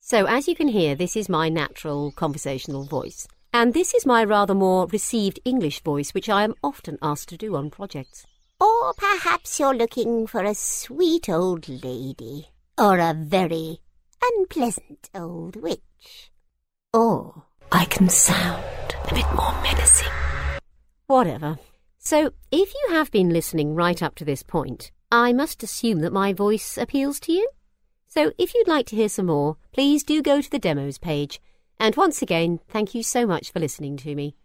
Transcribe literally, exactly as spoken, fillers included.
So, as you can hear, this is my natural conversational voice. And this is my rather more received English voice, which I am often asked to do on projects. Or perhaps you're looking for a sweet old lady, or a very unpleasant old witch. Or I can sound a bit more menacing. Whatever. So, if you have been listening right up to this point, I must assume that my voice appeals to you. So, if you'd like to hear some more, please do go to the demos page. And once again, thank you so much for listening to me.